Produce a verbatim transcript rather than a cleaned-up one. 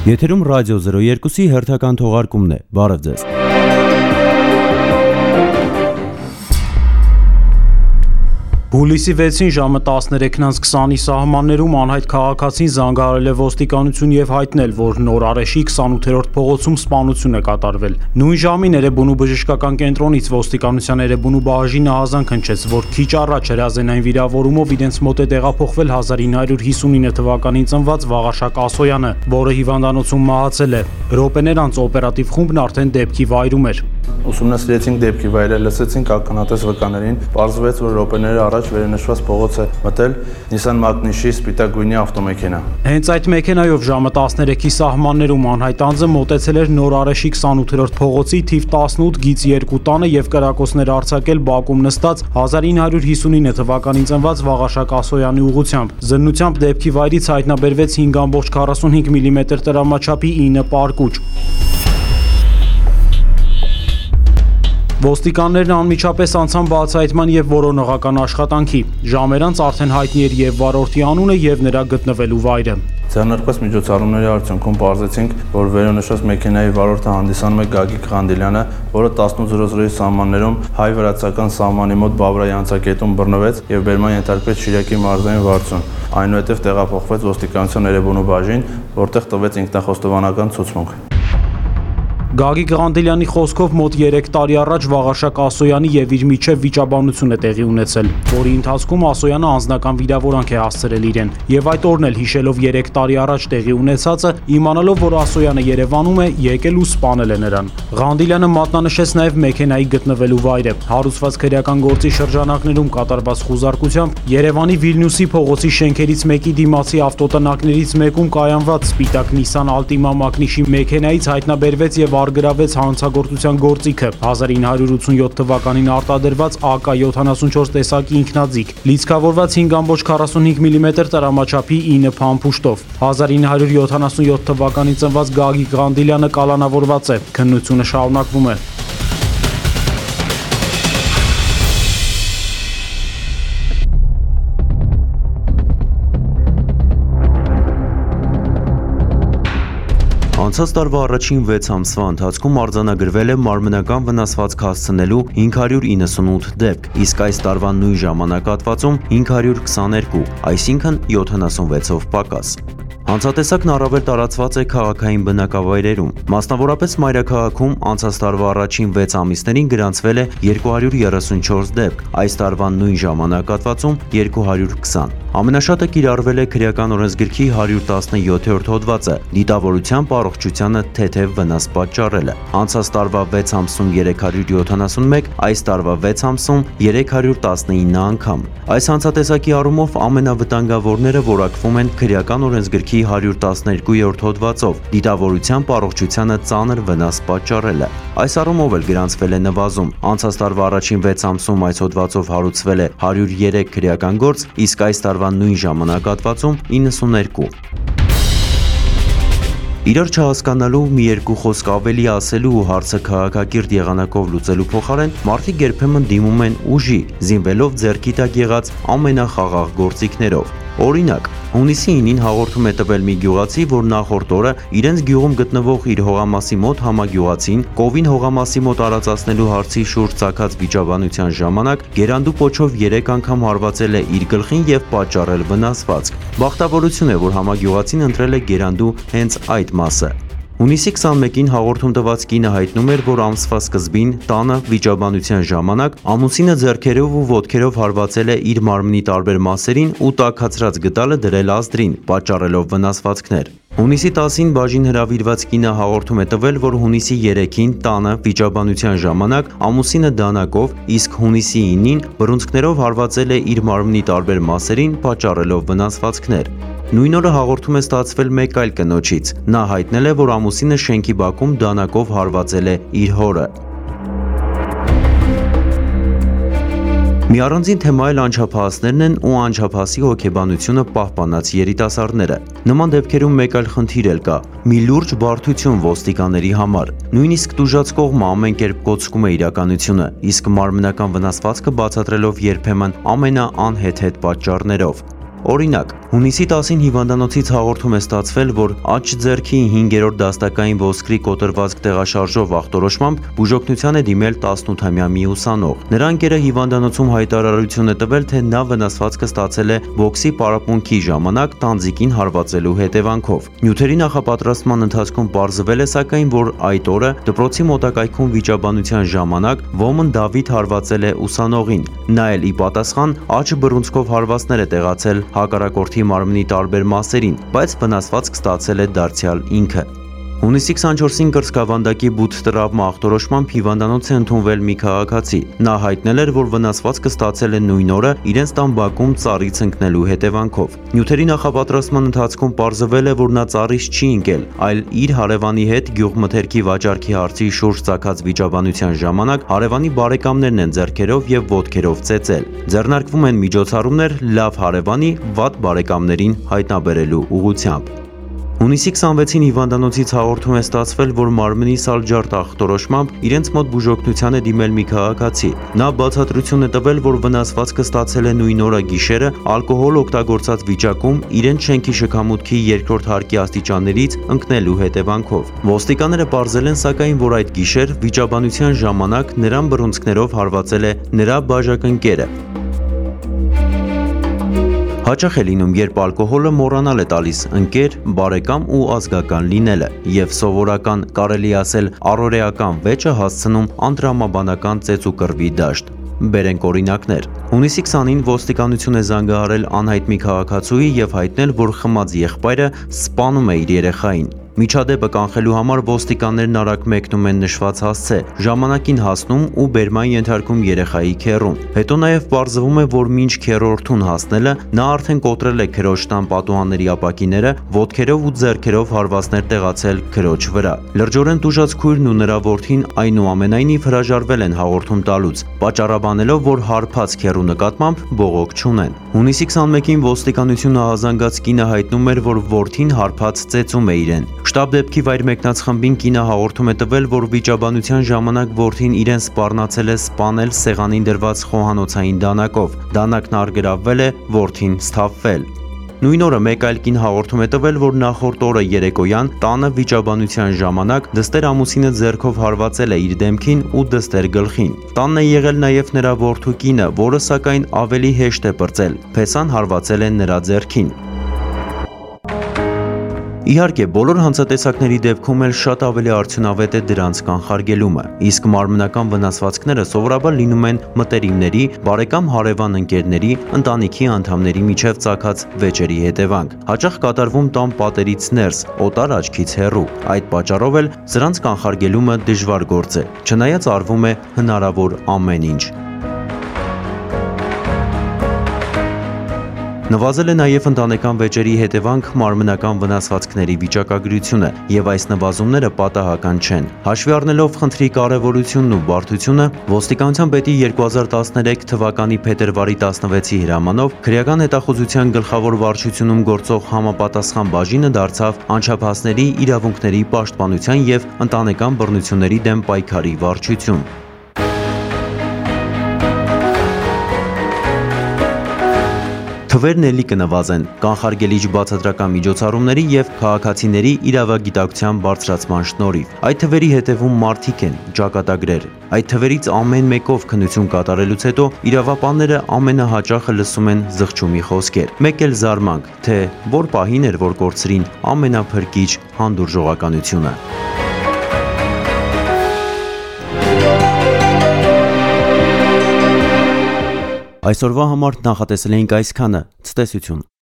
Եթերում ռադիո զրո երկուսի հերթական թողարկումն է, բարև ձեզ։ Հուլիսի վեցին ժամը տասներեքն քսանի սահմաններում անհայտ քաղաքացին զանգահարել է ոստիկանություն եւ հայտնել, որ Նոր Արեշի քսանութերորդ փողոցում սպանություն է կատարվել։ Նույն ժամին Էրեբունու բժշկական կենտրոնից ոստիկանության Էրեբունու բաժինը ահազանգ հնչեց, որ քիչ առաջ հրազենային վիրավորումով իրենց մոտ է տեղափոխվել հազար ինը հարյուր հիսունինը թվականին ծնված Վաղարշակ Ասոյանը, որը հիվանդանոցում մահացել է։ Րոպեներ անց օպերատիվ խումբն արդեն դեպքի վայրում էր։ Ուսումնասիրեցինք դեպքի վայրը, լսեցինք ականատես վկաներին, պարզվեց, որ րոպեների առաջ վերնշված փողոց է մտել Nissan Magnishի սպիտակ գույնի ավտոմեքենա։ Հենց այդ մեքենայով ժամը տասներեքի սահմաններում անհայտ անձը մոտեցել էր Նոր Արեշի քսանութերորդ փողոցի թիվ տասնութ գիծ երկու տանը եւ կրակոցներ արձակել բակում նստած հազար ինը հարյուր հիսունինը թվականին ծնված Վաղարշակ Ասոյանի ուղղությամբ։ Զննությամբ դեպքի վայրից հայտնաբերվեց հինգ կόμma քառասունհինգ միլիմետր տրամաչափի ինը պարկուճ։ Ոստիկաններն անմիջապես անցան բացահայտման եւ որոնողական աշխատանքի։ Ժամեր անց արդեն հայտնի էր եւ վարորդի անունը եւ նրա գտնվելու վայրը։ Ձեռնարկված միջոցառումների արդյունքում պարզեցինք, որ վերոնշված մեքենայի վարորդը հանդիսանում է Գագիկ Ղանդիլյանը, որը տասնութ զորո զորոյի սահմաններում հայ-վրացական սահմանի մոտ Բաբրայի անցակետում բռնվեց եւ բերման ենթարկվեց Շիրակի մարզային վարձուն։ Այնուհետև տեղափոխվեց ոստիկանության Էրեբունու բաժին, որտեղ տվեց ինքնախոստովանական ցուցմունք։ Գագիկ Ղանդիլյանի խոսքով մոտ երեք տարի առաջ Վաղարշակ Ասոյանի եւ իր միջև վիճաբանություն է տեղի ունեցել, որի ընթացքում Ասոյանը անձնական վիրավորանք է հասցրել իրեն, եւ այդ օրն էլ հիշելով երեք տարի առաջ տեղի ունեցածը, իմանալով, որ Ասոյանը Երևանում է, եկել ու սպանել է նրան։ Ղանդիլյանը մատնանշեց նաեւ մեքենայի գտնվելու վայրը։ Հարուցված քրեական գործի շրջանակներում կատարված խուզարկությամբ Երևանի Վիլնյուսի փողոցի շենքերից մեկի դիմացի ավտոտնակներից մեկում կայանված սպիտակ Nissan Altima Magnishի մեքենայից հայտնաբերվեց եւ արգրավեց հանցագործության գործիքը հազար ինը հարյուր ութսունյոթ թվականին արտադրված A K յոթանասունչորս տեսակի ինքնաձիգ, լիցքավորված հինգ կόμma քառասունհինգ միլիմետր տրամաչափի ինը փամփուշտով։ հազար ինը հարյուր յոթանասունյոթ թվականին ծնված Գագիկ Ղանդիլյանը կալանավորված է։ Քննությունը շարունակվում է։ Անցած տարվա առաջին վեց ամսվա ընթացքում արձանագրվել է մարմնական վնասվածք հասցնելու հինգ հարյուր իննսունութ դեպք, իսկ այս տարվա նույն ժամանակահատվածում հինգ հարյուր քսաներկու, այսինքն յոթանասունվեցով պակաս։ Հանցատեսակն առավել տարածված է քաղաքային բնակավայրերում։ Մասնավորապես Մայրաքաղաքում անցած տարվա առաջին վեց ամիսներին գրանցվել է երկու հարյուր երեսունչորս դեպք, այս տարվա նույն ժամանակահատվածում երկու հարյուր քսան։ Ամենաշատը կիրառվել է քրեական օրենսգրքի հարյուր տասնյոթերորդ հոդվածը՝ դիտավորությամբ առողջությանը թեթև վնաս պատճառելը։ Անցած տարվա վեց ամսում երեք հարյուր յոթանասունմեկ, այս տարվա վեց ամսում երեք հարյուր տասնինը անգամ։ Այս հանցատեսակի առումով ամենավտանգավորները որակվում են քրեական օրենսգրքի հարյուր տասներկուերորդ հոդվածով՝ դիտավորությամբ առողջությանը ծանր վնաս պատճառելը։ Այս առումով էլ գրանցվել է նվազում։ Անցած տարվա առաջին վեց ամսում այս հոդվածով հարուցվել է հարյուր երեք քրեական գործ, իսկ այս տարվա նույն ժամանակահատվածում իննսուներկու։ Իրար չհասկանալու մի երկու խոսք ավելի ասելու ու հարցը քաղաքակիրթ եղանակով լուծելու փոխարեն մարդիկ երբեմն դիմում են ուժի, զինվելով ձեռքի տակ եղած ամենախաղաղ գործիքներով։ Օրինակ, հունիսի ինին հաղորդում է տվել մի գյուղացի, որ նախորդ օրը իրենց գյուղում գտնվող իր հողամասի մոտ համագյուղացին կովին հողամասի մոտ արածացնելու հարցի շուրջ ծագած վիճաբանության ժամանակ գերանդու պոչով երեք անգամ հարվածել է իր գլխին եւ պատճառել վնասվածք։ Բախտավորություն է, որ համագյուղացին ընտրել է գերանդու հենց այդ մասը։ Հունիսի քսանմեկին հաղորդում տված կինը հայտնում էր, որ ամսվա սկզբին տանը վիճաբանության ժամանակ ամուսինը ձեռքերով ու ոտքերով հարվածել է իր մարմնի տարբեր մասերին ու տաքացրած գդալը դրել ազդրին, պատճառելով վնասվածքներ։ Հունիսի տասին բաժին հրավիրված կինը հաղորդում է տվել, որ հունիսի երեքին տանը վիճաբանության ժամանակ ամուսինը դանակով, իսկ հունիսի ինին բռունցքներով հարվածել է իր մարմնի տարբեր մասերին, պատճառելով վնասվածքներ։ Նույն օրը հաղորդում է ստացվել մեկ այլ կնոջից։ Նա հայտնել է, որ ամուսինը շենքի բակում դանակով հարվածել է իր հորը։ Մի առանձին թեմա էլ անչափահասներն են ու անչափահասի հոգեբանությունը պահպանած երիտասարդները։ Նման դեպքերում մեկ այլ խնդիր էլ կա՝ մի լուրջ բարդություն ոստիկանների համար։ Նույնիսկ տուժած կողմը ամեն կերպ կոծկում է իրականությունը, իսկ մարմնական վնասվածքը բացատրելով երբեմն ամենաանհեթեթ պատճառներով։ Օրինակ, հունիսի տասին հիվանդանոցից հաղորդում է ստացվել, որ աջ ձեռքի հինգերորդ դաստակային ոսկրի կոտրվածք տեղաշարժով ախտորոշմամբ բուժօգնության է դիմել տասնութամյա մի ուսանող։ Նրա ընկերը հիվանդանոցում հայտարարություն է տվել, թե նա վնասվածքը ստացել է բոքսի պարապմունքի ժամանակ տանձիկին հարվածելու հետևանքով։ Նյութերի նախապատրաստման ընթացքում պարզվել է սակայն, որ այդ օրը դպրոցի մոտակայքում վիճաբանության ժամանակ ոմն Դավիթ հարվածել է ուսանողին։ Նա էլ ի պատասխան աջ բռունցքով հարվածներ է տեղացել հակառակորդի մարմնի տարբեր մասերին, բայց վնասվածք ստացել է դարձյալ ինքը։ Հունիսի քսանչորսին կրծքավանդակի բութ տրավմա ախտորոշմամբ հիվանդանոց է ընդունվել մի քաղաքացի։ Նա հայտնել էր, որ վնասվածքը ստացել է նույն օրը իրենց տան բակում ծառից ընկնելու հետևանքով։ Նյութերի նախապատրաստման ընթացքում պարզվել է, որ նա ծառից չի ընկել, այլ իր հարևանի հետ գյուղմթերքի վաճառքի հարցի շուրջ ծագած վիճաբանության ժամանակ հարևանի բարեկամներն են ձեռքերով եւ ոտքերով ծեծել։ Ձեռնարկվում են միջոցառումներ լավ հարևանի վատ բարեկամներին հայտնաբերելու ուղղությամբ։ Հունիսի քսանվեցին հիվանդանոցից հաղորդում է ստացվել, որ մարմնի սալջարդ ախտորոշմամբ իրենց մոտ բուժօգնության է դիմել մի քաղաքացի։ Նա բացատրություն է տվել, որ վնասվածքը ստացել է նույն օրը գիշերը ալկոհոլ օգտագործած վիճակում իրենց շենքի շքամուտքի երկրորդ հարկի աստիճաններից ընկնելու հետևանքով։ Ոստիկանները պարզել են սակայն, որ այդ գիշեր վիճաբանության ժամանակ նրան բռունցքներով հարվածել է նրա բաժակընկերը։ Հաճախ է լինում, երբ ալկոհոլը մոռանալ է տալիս ընկեր, բարեկամ ու ազգական լինելը, եւ սովորական, կարելի ասել, առօրեական վեճը հասցնում անդրամաբանական ծեծուկռվի դաշտ։ Բերենք օրինակներ։ Հունիսի քսանին ոստիկանություն է զանգահարել անհայտ մի քաղաքացուի եւ հայտնել, որ խմած եղբայրը սպանում է իր երեխային։ Միջադեպը կանխելու համար ոստիկաններն արագ մեկնում են նշված հասցե, ժամանակին հասնում ու բերման ենթարկում երեխայի քեռուն։ Հետո նաև պարզվում է, որ մինչ քեռորդուն հասնելը նա արդեն կոտրել է քրոջ տան պատուհանների ապակիները, ոտքերով ու ձեռքերով հարվածներ տեղացել քրոջ վրա։ Լրջորեն տուժած քույրն ու նրա որդին այնուամենայնիվ հրաժարվել են հաղորդում տալուց, պատճառաբանելով, որ հարբած քեռու նկատմամբ բողոք չունեն։ Հունիսի քսանմեկին ոստիկանությունը հազանգած կինը հայտնում էր, որ որդին հարբած ծեծում է իրեն։ Շտաբ դեպքի վայր մեկնած խմբին կինը հաղորդում է տվել, որ վիճաբանության ժամանակ որդին իրեն սպառնացել է սպանել սեղանին դրված խոհանոցային դանակով։ Դանակն առգրավվել է, որդին սթափվել։ Նույն օրը մեկ այլ կին հաղորդում է տվել, որ նախորդ օրը երեկոյան տանը վիճաբանության ժամանակ դստեր ամուսինը ձեռքով հարվածել է իր դեմքին ու դստեր գլխին։ Տանն է եղել նաև նրա որդու կինը, որը սակայն ավելի հեշտ է պրծել։ Փեսան հարվածել է նրա ձեռքին։ Իհարկե, բոլոր հանցատեսակների դեպքում էլ շատ ավելի արդյունավետ է դրանց կանխարգելումը, իսկ մարմնական վնասվածքները սովորաբար լինում են մտերիմների, բարեկամ հարևան ընկերների, ընտանիքի անդամների միջև ծագած վեճերի հետևանք։ Հաճախ կատարվում տան պատերից ներս, օտար աչքից հեռու։ Այդ պատճառով էլ սրանց կանխարգելումը դժվար գործ է, չնայած արվում է հնարավոր ամեն ինչ։ Նվազել է նաև ընտանեկան վեճերի հետևանք մարմնական վնասվածքների վիճակագրությունը, եւ այս նվազումները պատահական չեն։ Հաշվի առնելով խնդրի կարևորությունն ու բարդությունը, ոստիկանության պետի երկու հազար տասներեք թվականի փետրվարի տասնվեցի հրամանով քրեական հետախուզության գլխավոր վարչությունում գործող համապատասխան բաժինը դարձավ անչափահասների իրավունքների պաշտպանության եւ ընտանեկան բռնությունների դեմ պայքարի վարչություն։ Թվերն էլի կնվազեն կանխարգելիչ բացատրական միջոցառումների եւ քաղաքացիների իրավագիտակցության բարձրացման շնորհիվ։ Այդ թվերի հետևում մարդիկ են, ճակատագրեր։ Այդ թվերից ամեն մեկով քննություն կատարելուց հետո իրավապանները ամենահաճախը լսում են զղջումի խոսքեր։ Մեկ էլ զարմանք, թե որ պահին էր, որ կորցրին ամենափրկիչ հանդուրժողականությունը։ Այսօրվա համար նախատեսել էինք այսքանը, ցտեսություն։